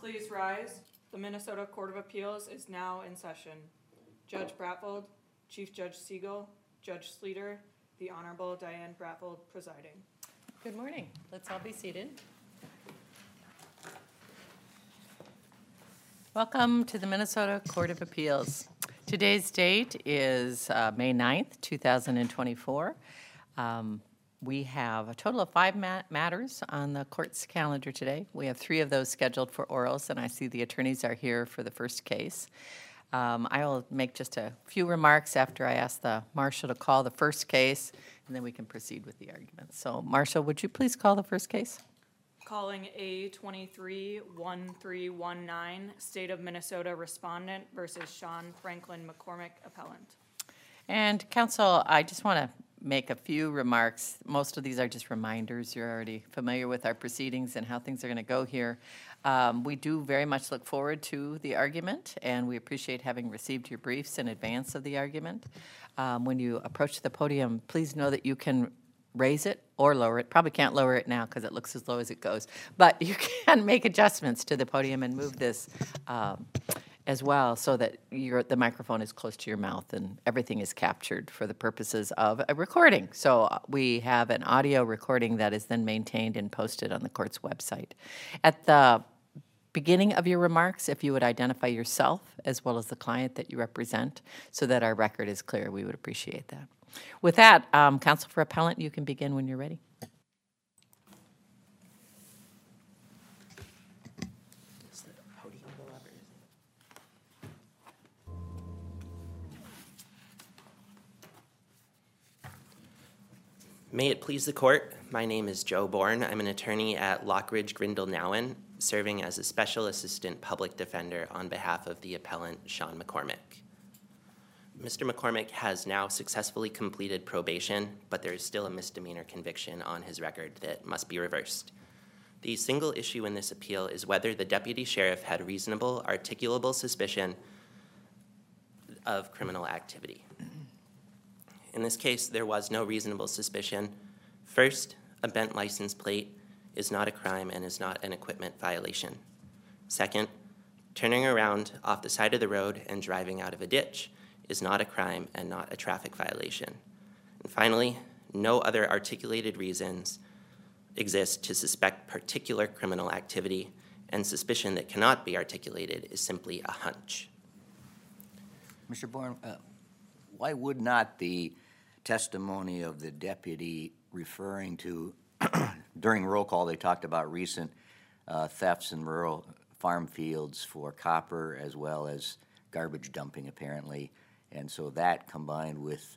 Please rise. The Minnesota Court of Appeals is now in session. Judge Bratfold, Chief Judge Siegel, Judge Sleeter, the Honorable Diane Bratfold presiding. Good morning. Let's all be seated. Welcome to the Minnesota Court of Appeals. Today's date is May 9th, 2024. We have a total of 5 matters on the court's calendar today. We have 3 of those scheduled for orals, and I see the attorneys are here for the first case. I will make just a few remarks after I ask the marshal to call the first case, and then we can proceed with the argument. So, Marshal, would you please call the first case? Calling A23-1319, State of Minnesota Respondent versus Sean Franklin McCormick, Appellant. And counsel, I just want to make a few remarks. Most of these are just reminders. You're already familiar with our proceedings and how things are going to go here. We do very much look forward to the argument, and we appreciate having received your briefs in advance of the argument. When you approach the podium, please know that you can raise it or lower it. Probably can't lower it now because it looks as low as it goes, but you can make adjustments to the podium and move this as well so that the microphone is close to your mouth and everything is captured for the purposes of a recording. So we have an audio recording that is then maintained and posted on the court's website. At the beginning of your remarks, if you would identify yourself as well as the client that you represent so that our record is clear, we would appreciate that. With that, counsel for appellant, you can begin when you're ready. May it please the court, my name is Joe Bourne. I'm an attorney at Lockridge Grindle Nowen, serving as a special assistant public defender on behalf of the appellant Sean McCormick. Mr. McCormick has now successfully completed probation, but there is still a misdemeanor conviction on his record that must be reversed. The single issue in this appeal is whether the deputy sheriff had reasonable, articulable suspicion of criminal activity. In this case, there was no reasonable suspicion. First, a bent license plate is not a crime and is not an equipment violation. Second, turning around off the side of the road and driving out of a ditch is not a crime and not a traffic violation. And finally, no other articulated reasons exist to suspect particular criminal activity, and suspicion that cannot be articulated is simply a hunch. Mr. Bourne, why would not the testimony of the deputy referring to, during roll call, they talked about recent thefts in rural farm fields for copper as well as garbage dumping, apparently, and so that combined with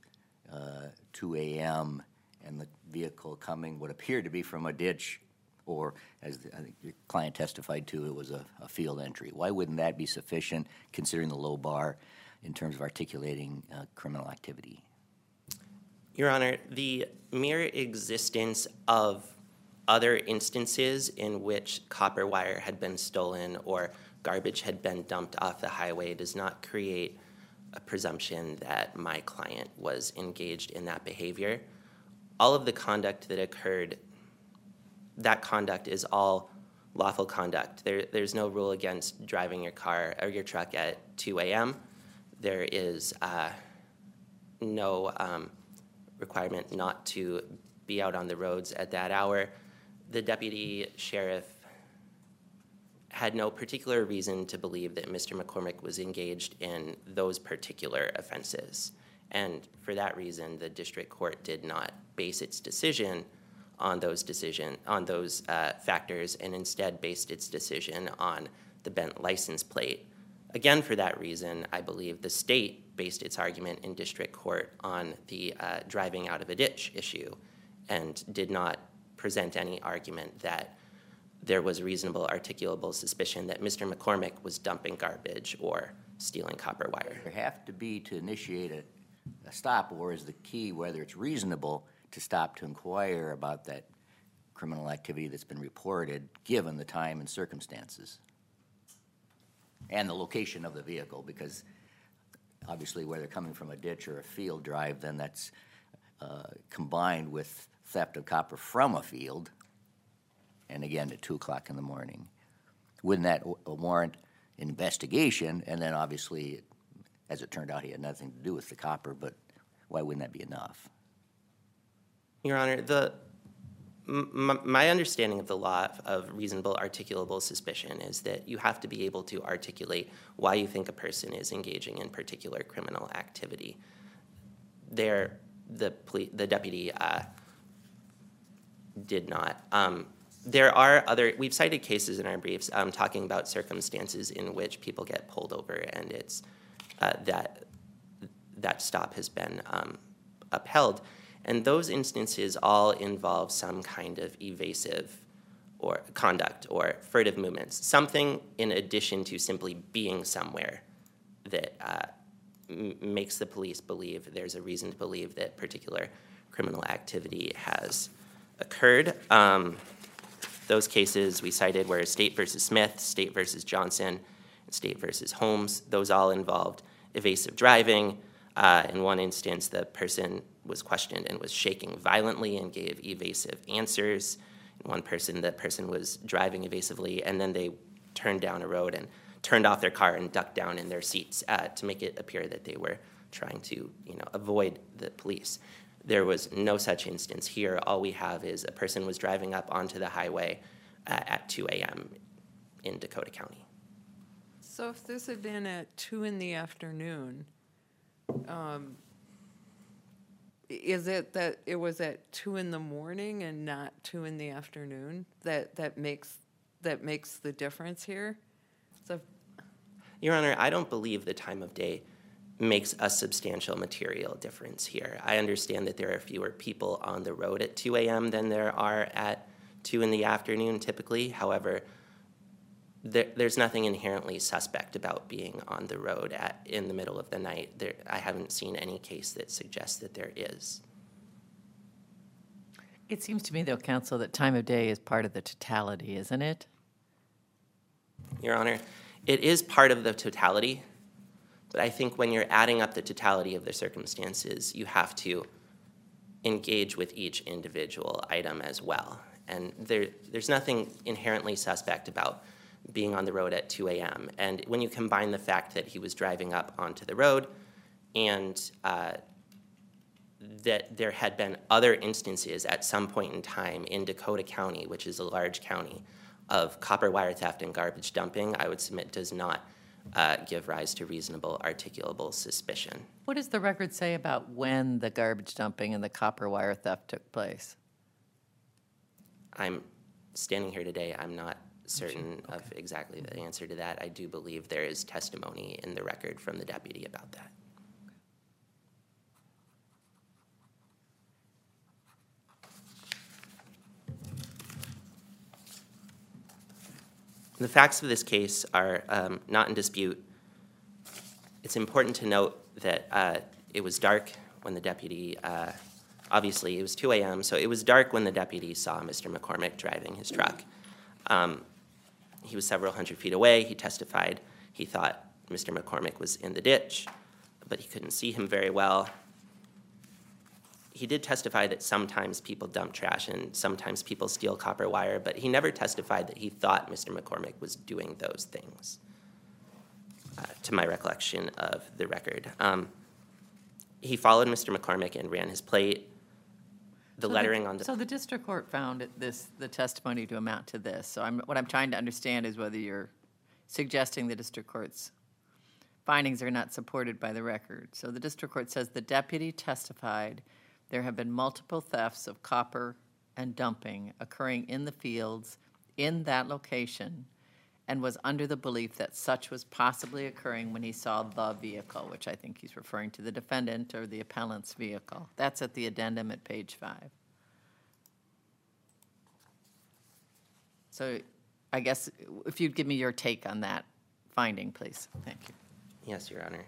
2 a.m. and the vehicle coming what appeared to be from a ditch, or as I think your client testified to, it was a field entry. Why wouldn't that be sufficient, considering the low bar in terms of articulating criminal activity? Your Honor, the mere existence of other instances in which copper wire had been stolen or garbage had been dumped off the highway does not create a presumption that my client was engaged in that behavior. All of the conduct that occurred, that conduct is all lawful conduct. There's no rule against driving your car or your truck at 2 a.m. There is no requirement not to be out on the roads at that hour. The deputy sheriff had no particular reason to believe that Mr. McCormick was engaged in those particular offenses. And for that reason, the district court did not base its decision on those factors, and instead based its decision on the bent license plate. Again, for that reason, I believe the state based its argument in district court on the driving out of a ditch issue and did not present any argument that there was reasonable articulable suspicion that Mr. McCormick was dumping garbage or stealing copper wire. There have to be, to initiate a stop, or is the key whether it's reasonable to stop to inquire about that criminal activity that's been reported, given the time and circumstances and the location of the vehicle, because obviously whether coming from a ditch or a field drive, then that's combined with theft of copper from a field, and again at 2 o'clock in the morning. wouldn't that warrant investigation? And then obviously, as it turned out, he had nothing to do with the copper, but why wouldn't that be enough? Your Honor, my understanding of the law of reasonable articulable suspicion is that you have to be able to articulate why you think a person is engaging in particular criminal activity. The deputy did not. There are we've cited cases in our briefs talking about circumstances in which people get pulled over and it's that stop has been upheld. And those instances all involve some kind of evasive or conduct or furtive movements, something in addition to simply being somewhere that makes the police believe there's a reason to believe that particular criminal activity has occurred. Those cases we cited were State versus Smith, State versus Johnson, and State versus Holmes. Those all involved evasive driving. In one instance, the person was questioned and was shaking violently and gave evasive answers. In one person, the person was driving evasively, and then they turned down a road and turned off their car and ducked down in their seats to make it appear that they were trying to, avoid the police. There was no such instance here. All we have is a person was driving up onto the highway at 2 a.m. in Dakota County. So if this had been at 2 in the afternoon, is it that it was at 2 in the morning and not 2 in the afternoon that makes the difference here? So, Your Honor, I don't believe the time of day makes a substantial material difference here. I understand that there are fewer people on the road at 2 a.m. than there are at 2 in the afternoon typically. However, there's nothing inherently suspect about being on the road in the middle of the night. I haven't seen any case that suggests that there is. It seems to me, though, counsel, that time of day is part of the totality, isn't it? Your Honor, it is part of the totality, but I think when you're adding up the totality of the circumstances, you have to engage with each individual item as well. And there's nothing inherently suspect about being on the road at 2 a.m. And when you combine the fact that he was driving up onto the road and that there had been other instances at some point in time in Dakota County, which is a large county, of copper wire theft and garbage dumping, I would submit does not give rise to reasonable articulable suspicion. What does the record say about when the garbage dumping and the copper wire theft took place? I'm standing here today, I'm not certain of exactly the answer to that. I do believe there is testimony in the record from the deputy about that. The facts of this case are not in dispute. It's important to note that it was dark when the deputy, obviously it was 2 a.m., so it was dark when the deputy saw Mr. McCormick driving his truck. He was several hundred feet away. He testified he thought Mr. McCormick was in the ditch, but he couldn't see him very well. He did testify that sometimes people dump trash and sometimes people steal copper wire, but he never testified that he thought Mr. McCormick was doing those things, to my recollection of the record. He followed Mr. McCormick and ran his plate. The lettering on the... So the district court found the testimony to amount to this. So what I'm trying to understand is whether you're suggesting the district court's findings are not supported by the record. So the district court says the deputy testified there have been multiple thefts of copper and dumping occurring in the fields in that location and was under the belief that such was possibly occurring when he saw the vehicle, which I think he's referring to the defendant or the appellant's vehicle. That's at the addendum at page 5. So I guess if you'd give me your take on that finding, please. Thank you. Yes, Your Honor.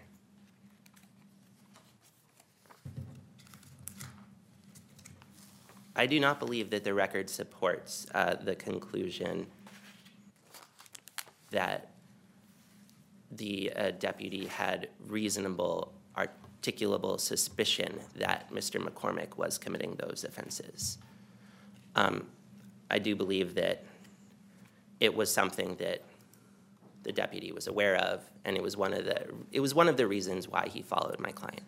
I do not believe that the record supports the conclusion that the deputy had reasonable, articulable suspicion that Mr. McCormick was committing those offenses. I do believe that it was something that the deputy was aware of, and it was one of the reasons why he followed my client.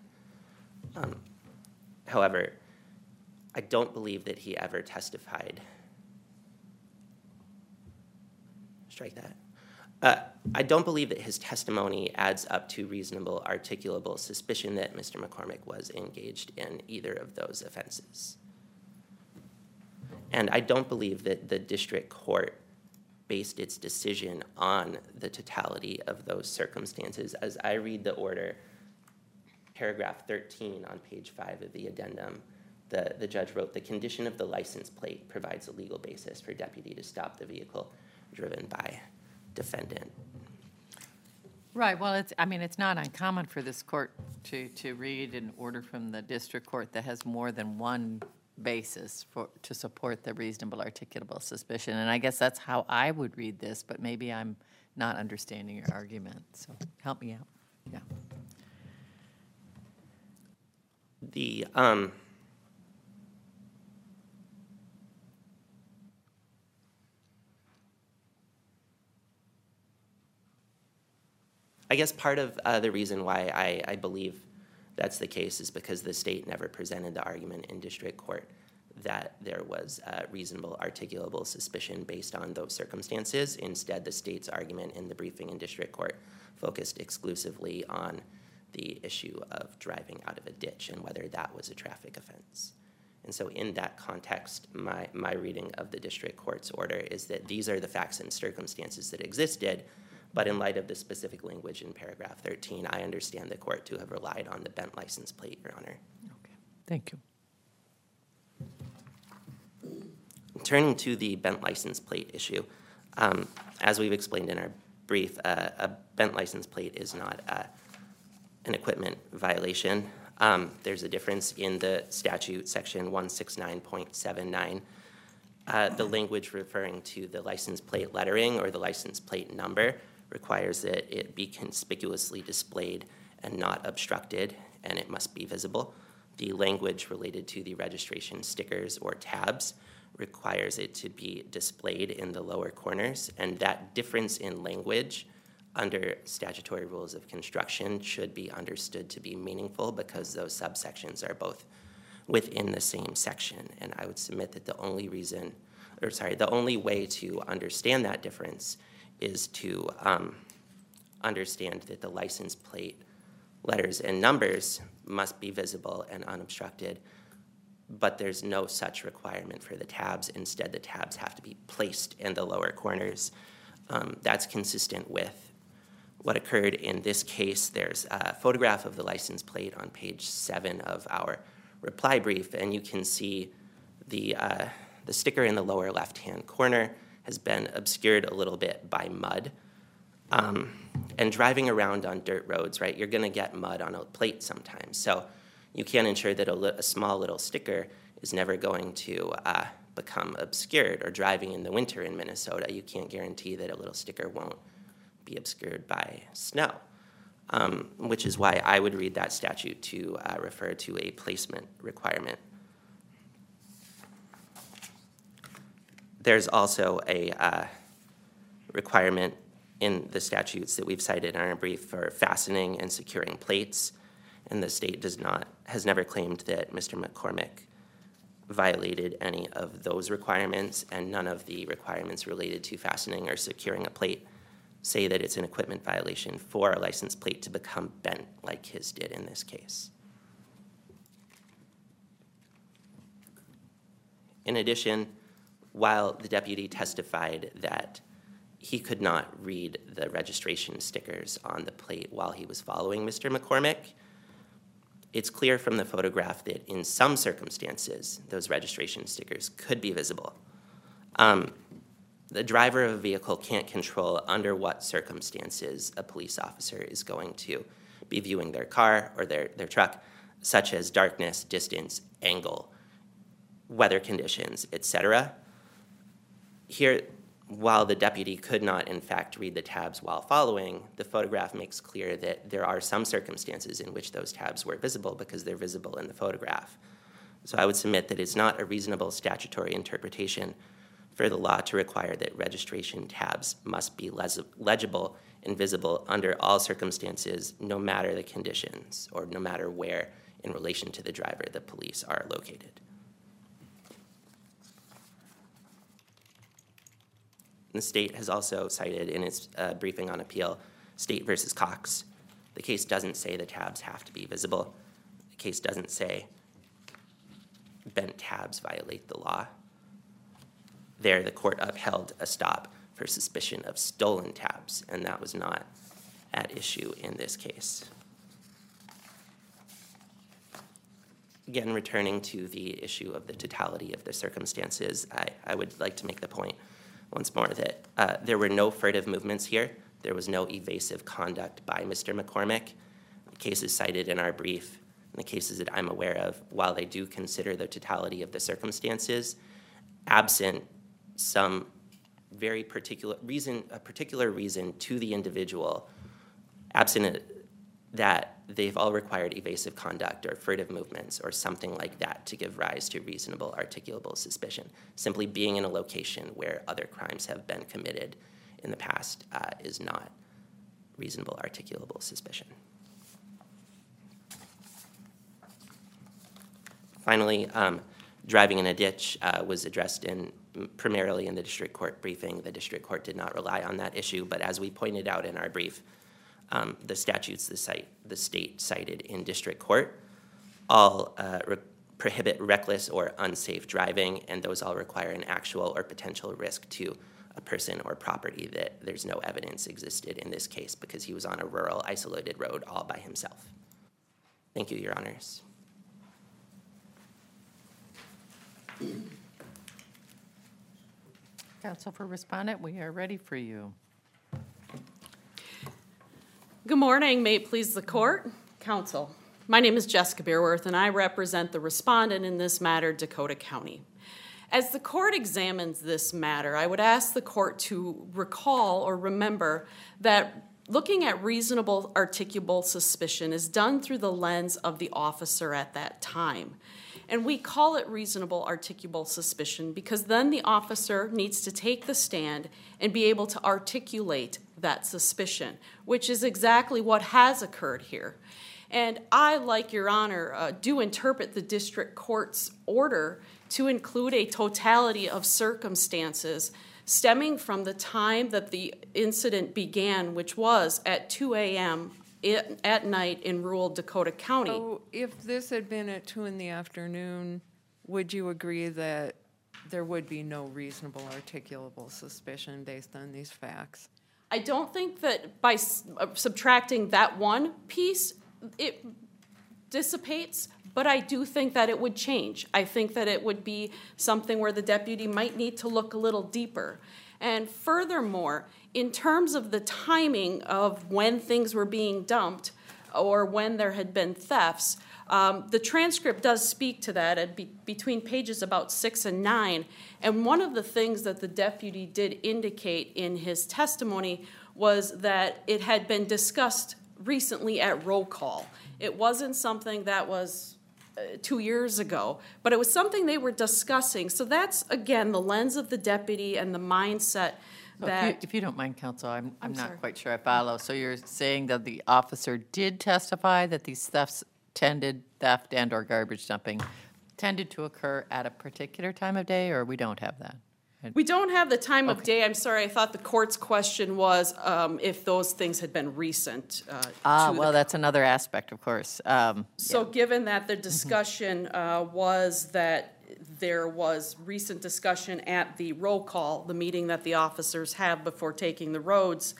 However, I don't believe that he ever testified. Strike that. I don't believe that his testimony adds up to reasonable, articulable suspicion that Mr. McCormick was engaged in either of those offenses. And I don't believe that the district court based its decision on the totality of those circumstances. As I read the order, paragraph 13 on page 5 of the addendum, the judge wrote, "The condition of the license plate provides a legal basis for deputy to stop the vehicle driven by defendant." Right, well, it's not uncommon for this court to read an order from the district court that has more than one basis to support the reasonable articulable suspicion. And I guess that's how I would read this, but maybe I'm not understanding your argument, so help me out. Yeah. I guess part of the reason why I believe that's the case is because the state never presented the argument in district court that there was reasonable articulable suspicion based on those circumstances. Instead, the state's argument in the briefing in district court focused exclusively on the issue of driving out of a ditch and whether that was a traffic offense. And so in that context, my reading of the district court's order is that these are the facts and circumstances that existed, but in light of the specific language in paragraph 13, I understand the court to have relied on the bent license plate, Your Honor. Okay, thank you. Turning to the bent license plate issue, as we've explained in our brief, a bent license plate is not an equipment violation. There's a difference in the statute, section 169.79. The language referring to the license plate lettering or the license plate number requires that it be conspicuously displayed and not obstructed, and it must be visible. The language related to the registration stickers or tabs requires it to be displayed in the lower corners, and that difference in language under statutory rules of construction should be understood to be meaningful because those subsections are both within the same section. And I would submit that the only way to understand that difference is to understand that the license plate letters and numbers must be visible and unobstructed, but there's no such requirement for the tabs. Instead, the tabs have to be placed in the lower corners. That's consistent with what occurred in this case. There's a photograph of the license plate on page 7 of our reply brief, and you can see the sticker in the lower left-hand corner has been obscured a little bit by mud. And driving around on dirt roads, right, you're going to get mud on a plate sometimes. So you can ensure that a small little sticker is never going to become obscured. Or driving in the winter in Minnesota, you can't guarantee that a little sticker won't be obscured by snow, which is why I would read that statute to refer to a placement requirement. There's also a requirement in the statutes that we've cited in our brief for fastening and securing plates, and the state has never claimed that Mr. McCormick violated any of those requirements, and none of the requirements related to fastening or securing a plate say that it's an equipment violation for a license plate to become bent like his did in this case. In addition, while the deputy testified that he could not read the registration stickers on the plate while he was following Mr. McCormick, it's clear from the photograph that in some circumstances, those registration stickers could be visible. The driver of a vehicle can't control under what circumstances a police officer is going to be viewing their car or their truck, such as darkness, distance, angle, weather conditions, etc. Here, while the deputy could not, in fact, read the tabs while following, the photograph makes clear that there are some circumstances in which those tabs were visible because they're visible in the photograph. So I would submit that it's not a reasonable statutory interpretation for the law to require that registration tabs must be legible and visible under all circumstances, no matter the conditions or no matter where in relation to the driver the police are located. The state has also cited in its briefing on appeal State versus Cox. The case doesn't say the tabs have to be visible. The case doesn't say bent tabs violate the law. There, the court upheld a stop for suspicion of stolen tabs, and that was not at issue in this case. Again, returning to the issue of the totality of the circumstances, I would like to make the point once more that there were no furtive movements here. There was no evasive conduct by Mr. McCormick. The cases cited in our brief, and the cases that I'm aware of, while they do consider the totality of the circumstances, absent some very particular reason, a particular reason to the individual, absent that they've all required evasive conduct or furtive movements or something like that to give rise to reasonable articulable suspicion. Simply being in a location where other crimes have been committed in the past is not reasonable articulable suspicion. Finally, driving in a ditch was addressed primarily in the district court briefing. The district court did not rely on that issue, but as we pointed out in our brief, the statutes the state cited in district court all prohibit reckless or unsafe driving, and those all require an actual or potential risk to a person or property that there's no evidence existed in this case because he was on a rural, isolated road all by himself. Thank you, Your Honors. Counsel for Respondent, we are ready for you. Good morning. May it please the court, counsel. My name is Jessica Beerworth, and I represent the respondent in this matter, Dakota County. As the court examines this matter, I would ask the court to recall or remember that looking at reasonable articulable suspicion is done through the lens of the officer at that time. And we call it reasonable articulable suspicion because then the officer needs to take the stand and be able to articulate that suspicion, which is exactly what has occurred here. And I, like Your Honor, do interpret the district court's order to include a totality of circumstances stemming from the time that the incident began, which was at 2 a.m. At night in rural Dakota County. So if this had been at 2 in the afternoon, would you agree that there would be no reasonable articulable suspicion based on these facts? I don't think that by subtracting that one piece, it dissipates, but I do think that it would change. I think that it would be something where the deputy might need to look a little deeper. And furthermore, in terms of the timing of when things were being dumped or when there had been thefts, the transcript does speak to that between pages about 6 and 9. And one of the things that the deputy did indicate in his testimony was that it had been discussed recently at roll call. It wasn't something that was 2 years ago, but it was something they were discussing. So that's, again, the lens of the deputy and the mindset that... If you don't mind, counsel, I'm sorry. not quite sure I follow. So you're saying that the officer did testify that these theft and or garbage dumping tended to occur at a particular time of day, or we don't have that? We don't have the time of day. I'm sorry, I thought the court's question was if those things had been recent. Well, that's another aspect, of course. So given that the discussion was that there was recent discussion at the roll call, the meeting that the officers have before taking the roads,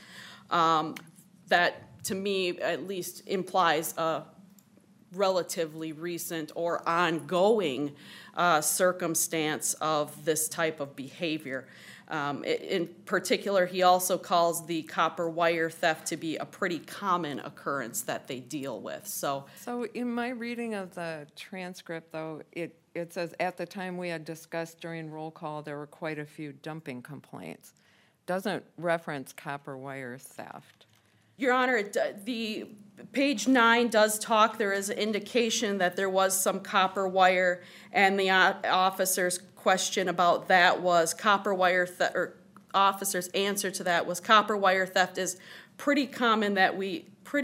that to me at least implies a relatively recent or ongoing circumstance of this type of behavior. In particular, he also calls the copper wire theft to be a pretty common occurrence that they deal with. So in my reading of the transcript, though, it says at the time we had discussed during roll call, there were quite a few dumping complaints. Doesn't reference copper wire theft. Your Honor, the page 9 does talk. There is an indication that there was some copper wire, and the officers question about that was copper wire theft, or officer's answer to that was copper wire theft is pretty common that we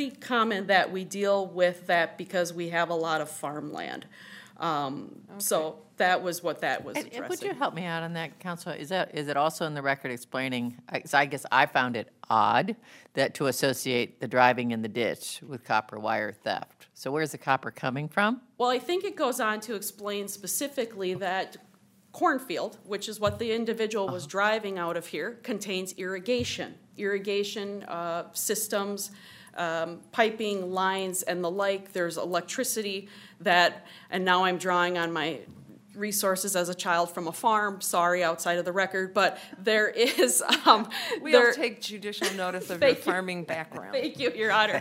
deal with that because we have a lot of farmland. So that was what that was And addressing. would you help me out on that, Counselor? Is it also in the record explaining, so I guess I found it odd that to associate the driving in the ditch with copper wire theft. So where's the copper coming from? Well, I think it goes on to explain specifically that cornfield, which is what the individual was driving out of here, contains irrigation systems, piping lines and the like. There's electricity that, and now I'm drawing on my resources as a child from a farm, sorry, outside of the record, but there is, We'll take judicial notice of your Thank you. farming background. Thank you, Your Honor.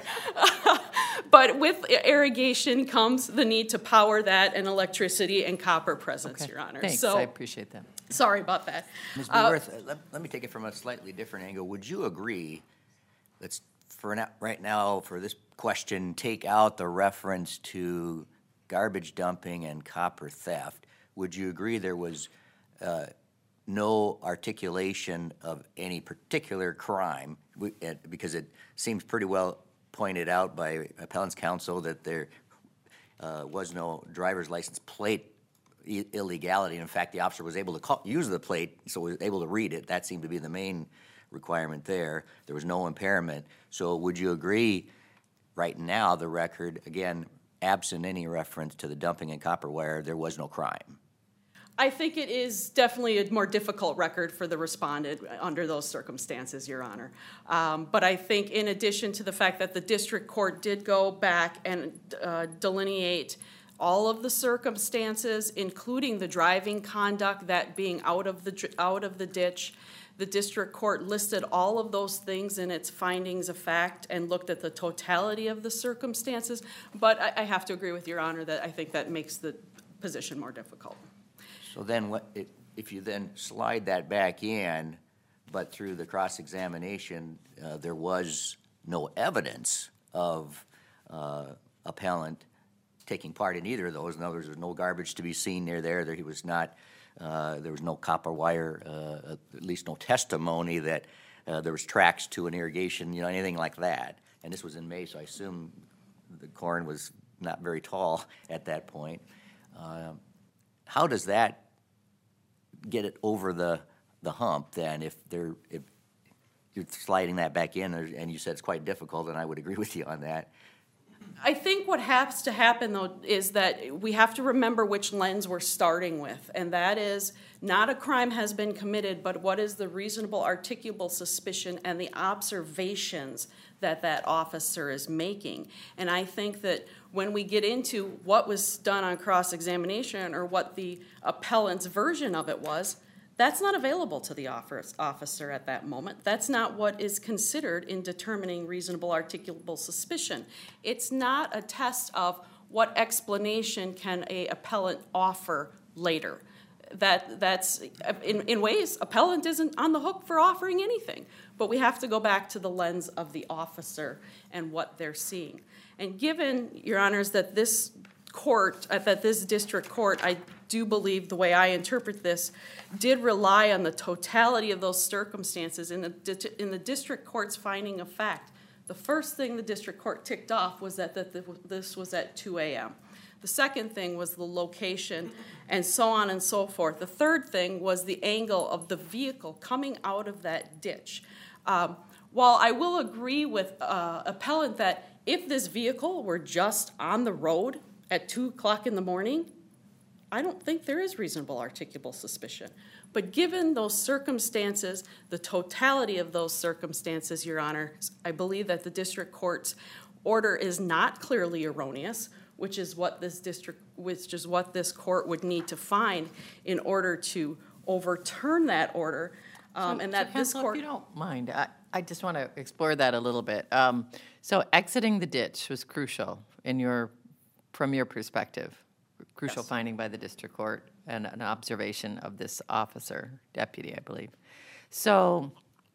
But with irrigation comes the need to power that and electricity and copper presence, Okay, Your Honor. Thanks, So, I appreciate that. sorry about that. Ms. Beworth, let me take it from a slightly different angle. Would you agree, let's, right now, for this question, take out the reference to garbage dumping and copper theft? Would you agree there was no articulation of any particular crime? Because it seems pretty well pointed out by appellant's counsel that there was no driver's license plate illegality. In fact, the officer was able to use the plate, so was able to read it. That seemed to be the main requirement there. There was no impairment. So would you agree right now, the record, again, absent any reference to the dumping and copper wire, there was no crime? I think it is definitely a more difficult record for the respondent under those circumstances, Your Honor. But I think in addition to the fact that the district court did go back and delineate all of the circumstances, including the driving conduct, that being out of the ditch, the district court listed all of those things in its findings of fact and looked at the totality of the circumstances. But I have to agree with Your Honor that I think that makes the position more difficult. So then if you then slide that back in, but through the cross-examination, there was no evidence of appellant taking part in either of those. In other words, there was no garbage to be seen near there. He was not, there was no copper wire, at least no testimony that there was tracks to an irrigation, anything like that. And this was in May, so I assume the corn was not very tall at that point. How does that get it over the hump then if you're sliding that back in, and you said it's quite difficult, and I would agree with you on that. I think what has to happen, though, is that we have to remember which lens we're starting with, and that is not a crime has been committed, but what is the reasonable articulable suspicion and the observations that officer is making. And I think that when we get into what was done on cross-examination or what the appellant's version of it was, that's not available to the officer at that moment. That's not what is considered in determining reasonable articulable suspicion. It's not a test of what explanation can a appellant offer later. That's in ways, appellant isn't on the hook for offering anything, but we have to go back to the lens of the officer and what they're seeing. And given, Your Honors, that this court, that this district court, I do believe the way I interpret this, did rely on the totality of those circumstances in the district court's finding of fact. The first thing the district court ticked off was that this was at 2 a.m. The second thing was the location and so on and so forth. The third thing was the angle of the vehicle coming out of that ditch. While I will agree with appellant that if this vehicle were just on the road at 2 o'clock in the morning, I don't think there is reasonable articulable suspicion. But given those circumstances, the totality of those circumstances, Your Honor, I believe that the district court's order is not clearly erroneous, which is what this court would need to find in order to overturn that order. This court, if you don't mind, I just want to explore that a little bit. So exiting the ditch was crucial from your perspective. Crucial finding by the district court and an observation of this officer, deputy, I believe. So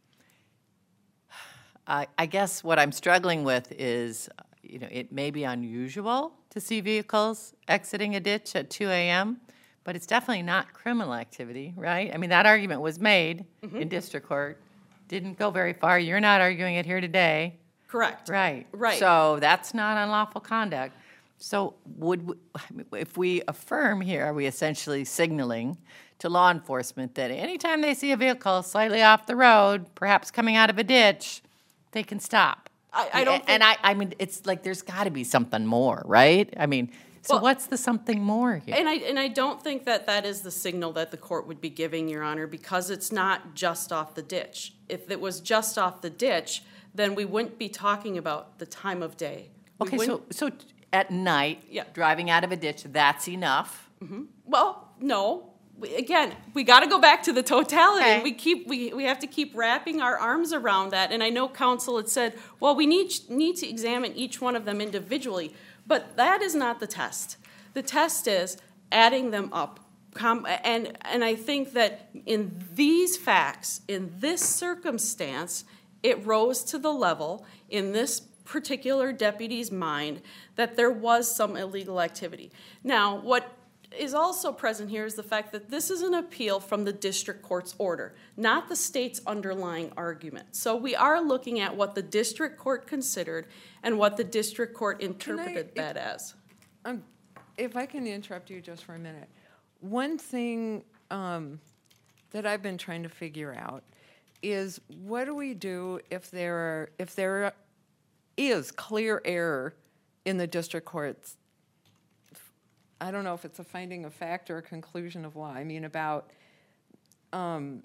I guess what I'm struggling with is, it may be unusual to see vehicles exiting a ditch at 2 a.m., but it's definitely not criminal activity, right? I mean, that argument was made in district court, didn't go very far. You're not arguing it here today. Correct. Right. Right. So that's not unlawful conduct. So if we affirm here, are we essentially signaling to law enforcement that anytime they see a vehicle slightly off the road, perhaps coming out of a ditch, they can stop? I don't think- And I mean, it's like there's got to be something more, right? I mean, so Well, what's the something more here? And I don't think that that is the signal that the court would be giving, Your Honor, because it's not just off the ditch. If it was just off the ditch, then we wouldn't be talking about the time of day. We Okay, wouldn't- so at night, Yeah. driving out of a ditch, that's enough? Well, no. Again, we got to go back to the totality. Okay. And we have to keep wrapping our arms around that. And I know counsel had said, well, we need to examine each one of them individually, but that is not the test. The test is adding them up. And I think that in these facts, in this circumstance, it rose to the level in this particular deputy's mind that there was some illegal activity. Now, what is also present here is the fact that this is an appeal from the district court's order, not the state's underlying argument. So we are looking at what the district court considered and what the district court interpreted that as. If I can interrupt you just for a minute. One thing that I've been trying to figure out is what do we do if there is clear error in the district court's, I don't know if it's a finding of fact or a conclusion of law. I mean about and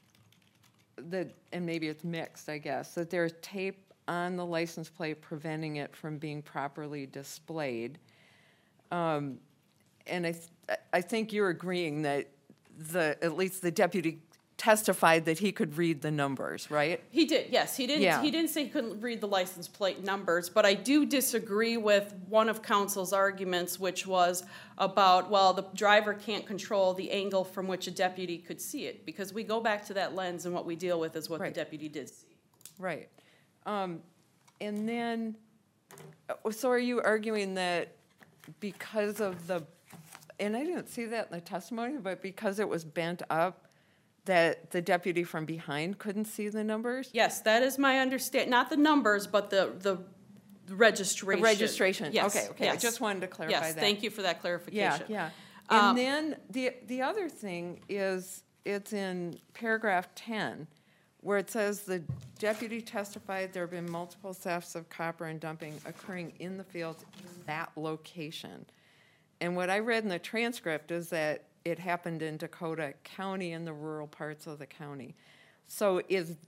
maybe it's mixed, I guess, that there's tape on the license plate preventing it from being properly displayed. And I think you're agreeing that at least the deputy testified that he could read the numbers, right? He did, yes. He didn't. Yeah. He didn't say he couldn't read the license plate numbers, but I do disagree with one of counsel's arguments, which was about, well, the driver can't control the angle from which a deputy could see it, because we go back to that lens, and what we deal with is what Right. the deputy did see. Right. And then, so are you arguing that because of and I didn't see that in the testimony, but because it was bent up, that the deputy from behind couldn't see the numbers? Yes, that is my understanding. Not the numbers, but the registration. The registration. Yes, Okay. I yes. just wanted to clarify that. Yes, thank you for that clarification. Yeah. Um, And then the other thing is, it's in paragraph 10, where it says the deputy testified there have been multiple thefts of copper and dumping occurring in the fields in that location. And what I read in the transcript is that it happened in Dakota County, in the rural parts of the county. So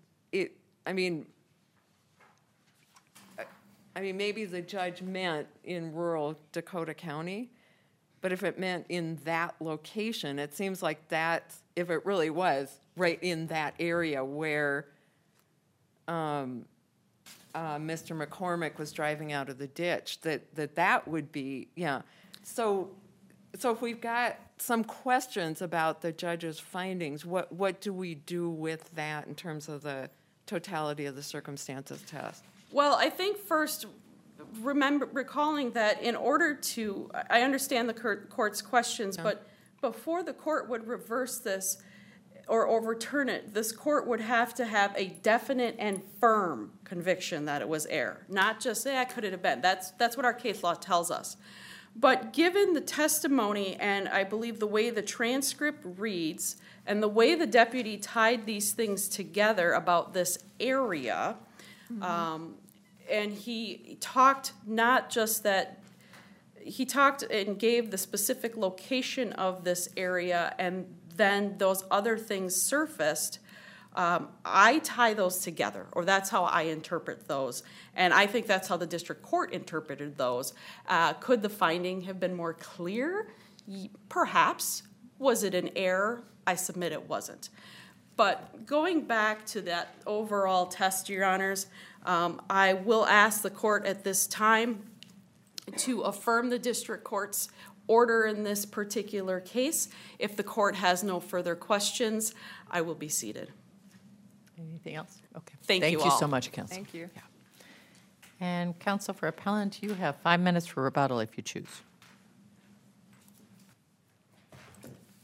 maybe the judge meant in rural Dakota County, but if it meant in that location, it seems like that, if it really was, right in that area where Mr. McCormick was driving out of the ditch, that would be, yeah. So if we've got some questions about the judge's findings, what do we do with that in terms of the totality of the circumstances test? Well, I think first, recalling that in order to, I understand the court's questions, but before the court would reverse this or overturn it, this court would have to have a definite and firm conviction that it was error, not just say, could it have been. That's what our case law tells us. But given the testimony, and I believe the way the transcript reads, and the way the deputy tied these things together about this area, and he talked not just that, he talked and gave the specific location of this area, and then those other things surfaced. I tie those together, or that's how I interpret those, and I think that's how the district court interpreted those. Could the finding have been more clear? Perhaps. Was it an error? I submit it wasn't. But going back to that overall test, Your Honors, I will ask the court at this time to affirm the district court's order in this particular case. If the court has no further questions, I will be seated. Anything else? Okay. Thank you Thank you all. so much, counsel. Thank you. And counsel for appellant, you have 5 minutes for rebuttal if you choose.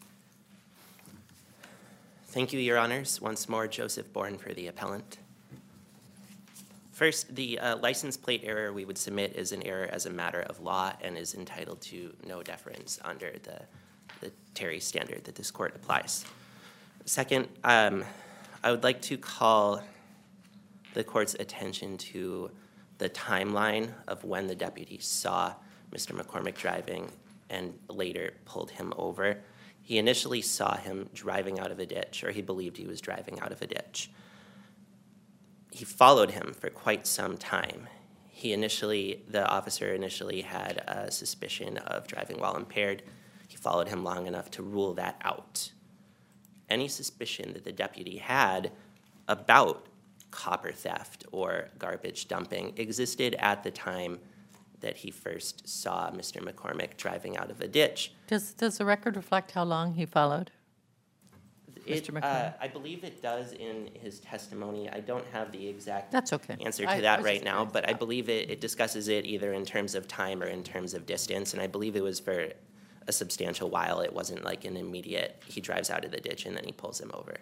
Thank you, Your Honors. Once more, Joseph Bourne for the appellant. First, the license plate error we would submit is an error as a matter of law and is entitled to no deference under the Terry standard that this court applies. Second, I would like to call the court's attention to the timeline of when the deputy saw Mr. McCormick driving and later pulled him over. He initially saw him driving out of a ditch, or he believed he was driving out of a ditch. He followed him for quite some time. The officer initially had a suspicion of driving while impaired. He followed him long enough to rule that out. Any suspicion that the deputy had about copper theft or garbage dumping existed at the time that he first saw Mr. McCormick driving out of a ditch. Does the record reflect how long he followed Mr. McCormick? I believe it does in his testimony. I don't have the exact That's okay. answer I to that was right just now, curious. but I believe it discusses it either in terms of time or in terms of distance, and I believe it was for a substantial while. It wasn't like an immediate, he drives out of the ditch and then he pulls him over.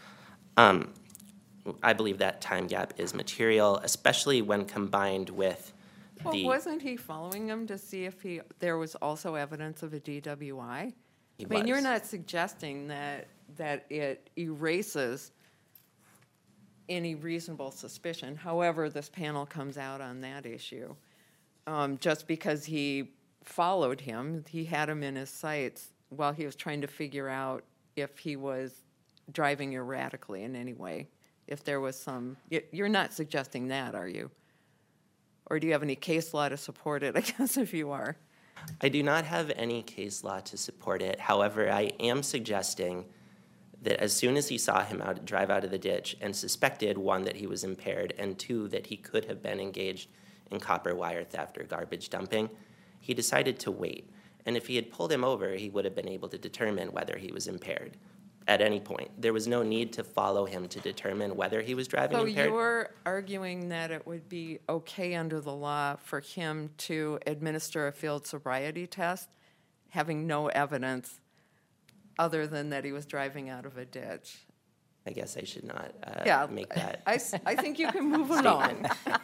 I believe that time gap is material, especially when combined with Well, the... wasn't he following him to see if there was also evidence of a DWI? He I mean, you're was. not suggesting that it erases any reasonable suspicion, however this panel comes out on that issue. Just because he followed him, he had him in his sights while he was trying to figure out if he was driving erratically in any way. If there was some, you're not suggesting that, are you? Or do you have any case law to support it, I guess, if you are? I do not have any case law to support it. However, I am suggesting that as soon as he saw him drive out of the ditch and suspected, one, that he was impaired, and two, that he could have been engaged in copper wire theft or garbage dumping, he decided to wait. And if he had pulled him over, he would have been able to determine whether he was impaired at any point. There was no need to follow him to determine whether he was driving So impaired. you're arguing that it would be okay under the law for him to administer a field sobriety test, having no evidence other than that he was driving out of a ditch? I guess I should not Yeah, make that. I think you can move along.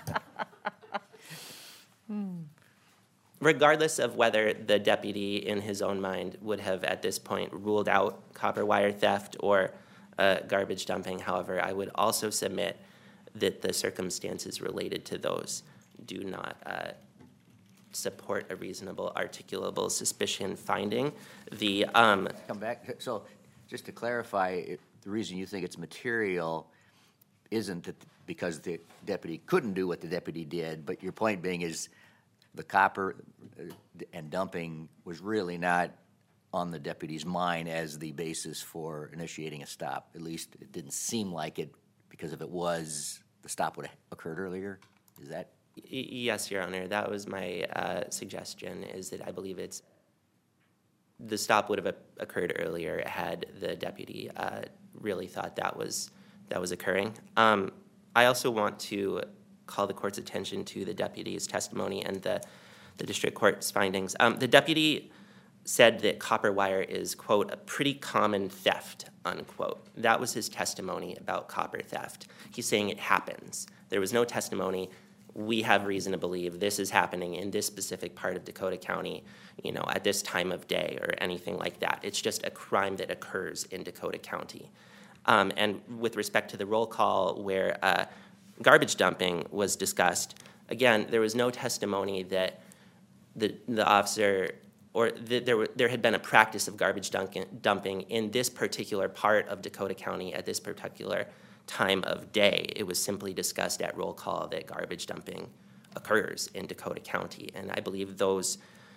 Regardless of whether the deputy in his own mind would have at this point ruled out copper wire theft or garbage dumping, however, I would also submit that the circumstances related to those do not support a reasonable articulable suspicion finding. Come back, so just to clarify, the reason you think it's material isn't that because the deputy couldn't do what the deputy did, but your point being is the copper and dumping was really not on the deputy's mind as the basis for initiating a stop. At least it didn't seem like it, because if it was, the stop would have occurred earlier. Is that? Yes, Your Honor, that was my suggestion, is that I believe the stop would have occurred earlier had the deputy really thought that was occurring. I also want to call the court's attention to the deputy's testimony and the district court's findings. The deputy said that copper wire is, quote, a pretty common theft, unquote. That was his testimony about copper theft. He's saying it happens. There was no testimony. We have reason to believe this is happening in this specific part of Dakota County, at this time of day or anything like that. It's just a crime that occurs in Dakota County. And with respect to the roll call where garbage dumping was discussed, again, there was no testimony that the officer or that there had been a practice of garbage dumping in this particular part of Dakota County at this particular time of day. It was simply discussed at roll call that garbage dumping occurs in Dakota County. And I believe those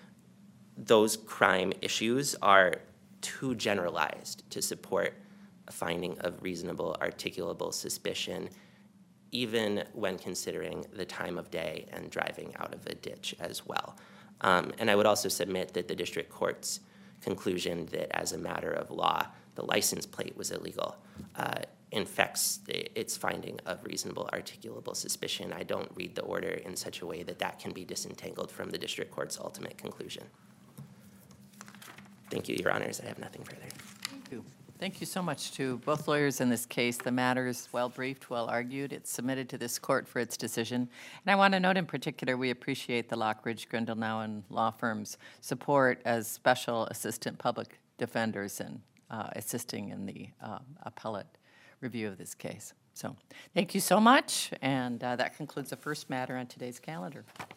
crime issues are too generalized to support a finding of reasonable articulable suspicion, even when considering the time of day and driving out of a ditch as well. And I would also submit that the district court's conclusion that as a matter of law, the license plate was illegal infects its finding of reasonable articulable suspicion. I don't read the order in such a way that can be disentangled from the district court's ultimate conclusion. Thank you, Your Honors. I have nothing further. Thank you. Thank you so much to both lawyers in this case. The matter is well briefed, well argued. It's submitted to this court for its decision. And I want to note in particular, we appreciate the Lockridge, Grindle Nowen law firm's support as special assistant public defenders and assisting in the appellate review of this case. So thank you so much, and that concludes the first matter on today's calendar.